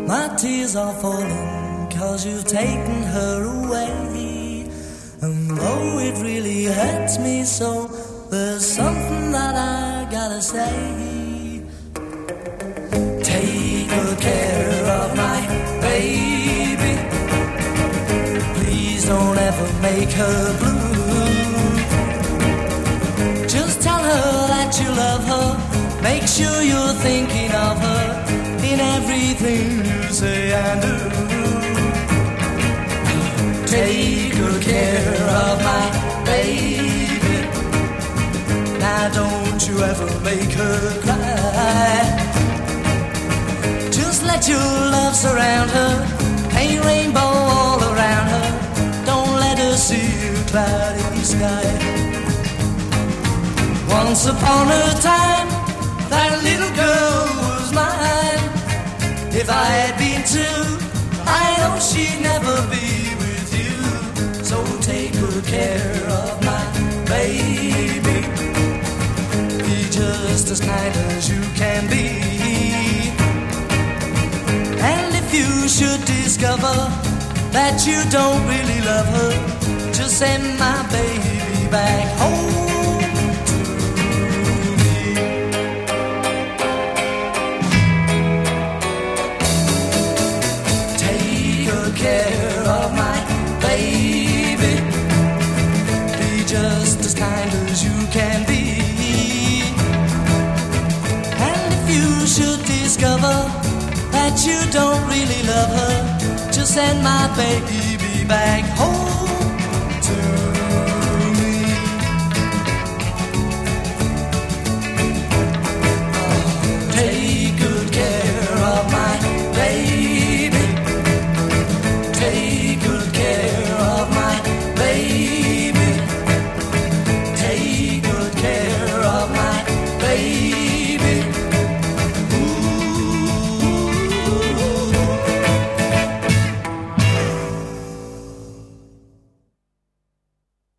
My tears are falling 'cause you've taken her away. And though it really hurts me so, there's something that I gotta say. Take good care of my baby. Please don't ever make her blue. Just tell her that you love her. Make sure you're thinking of her in everything you say and do. Take good care of my baby. Now don't you ever make her cry. Just let your love surround her. Ain't rainbow all around her. Don't let her see a cloudy sky. Once upon a time, that little girl was mine. If I had been too, I know she'd never be with you. So take good care of my baby. Be just as kind as you can be. And if you should discover that you don't really love her, just send my baby back home. Care of my baby. Be just as kind as you can be. And if you should discover that you don't really love her, just send my baby back home.